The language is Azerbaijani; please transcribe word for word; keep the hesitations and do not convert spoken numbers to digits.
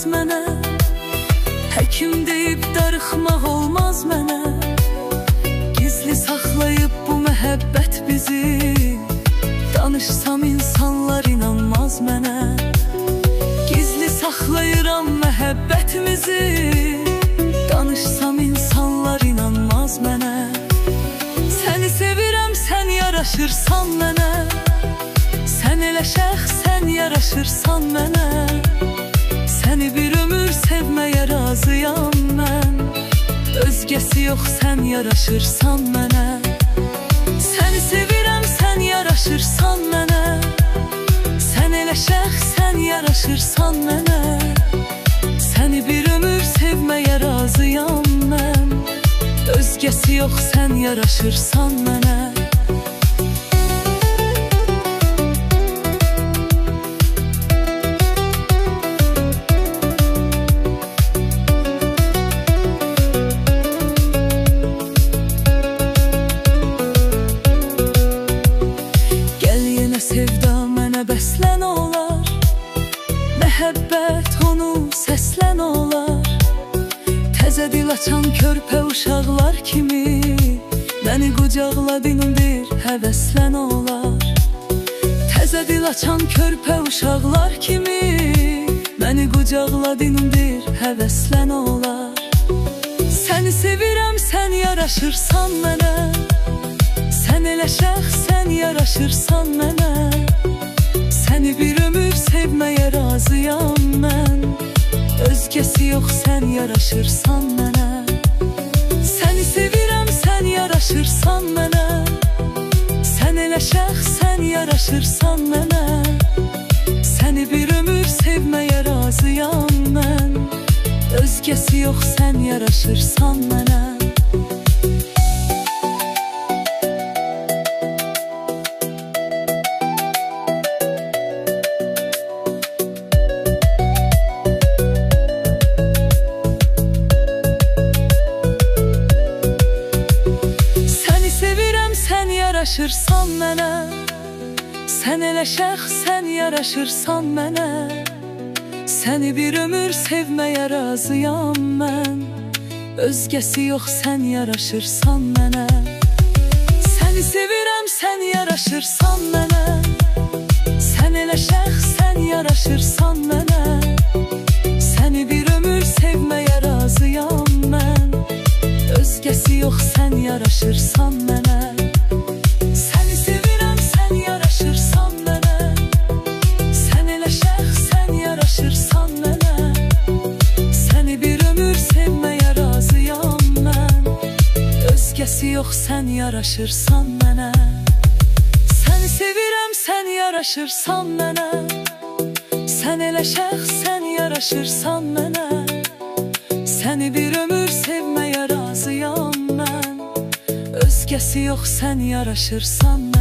olmaz mənə, həkim deyib darıxmaq olmaz mənə. Gizli saxlayıb bu məhəbbət bizi, danışsam insanlar inanmaz mənə. Gizli saxlayıram məhəbbətimizi, danışsam insanlar inanmaz mənə. Səni sevirəm, sən yaraşırsan mənə, sən elə şəxsən yaraşırsan mənə. Səni bir ömür sevməyə razıyam mən, özgəsi yox, sən yaraşırsan mənə. Səni sevirəm, sən yaraşırsan mənə, sən elə şəxsən yaraşırsan mənə. Səni bir ömür sevməyə razıyam mən, özgəsi yox, sən yaraşırsan mənə. Sevda mənə bəslən olar, məhəbbət onu səslən olar. Təzə dil açan körpə uşaqlar kimi, məni qucaqladın bir həvəslən olar. Təzə dil açan körpə uşaqlar kimi, məni qucaqladın bir həvəslən olar. Səni sevirəm, sən yaraşırsan mənə, sən elə şəxsən yaraşırsan mənə. Səni bir ömür sevməyə razıyam mən, özgəsi yox, sən yaraşırsan mənə. Səni sevirəm, sən yaraşırsan mənə, sən elə şəxsən yaraşırsan mənə. Səni bir ömür sevməyə razıyam mən, özgəsi yox, sən yaraşırsan mənə. Yaraşırsan mənə, sən elə şəxsən yaraşırsan mənə. Səni bir ömür sevməyə razıyam mən, özgəsi yox, sən yaraşırsan mənə. Səni sevirəm, sən yaraşırsan mənə, sən elə şəxsən yaraşırsan mənə. Səni bir ömür sevməyə razıyam mən, özgəsi yox, sən yaraşırsan mənə. Özgəsi yox, sən yaraşırsan mənə. Səni sevirəm, sən yaraşırsan mənə, sən elə şəxsən yaraşırsan mənə. Səni bir ömür sevməyə razıyam mən, özgəsi yox, sən yaraşırsan mənə.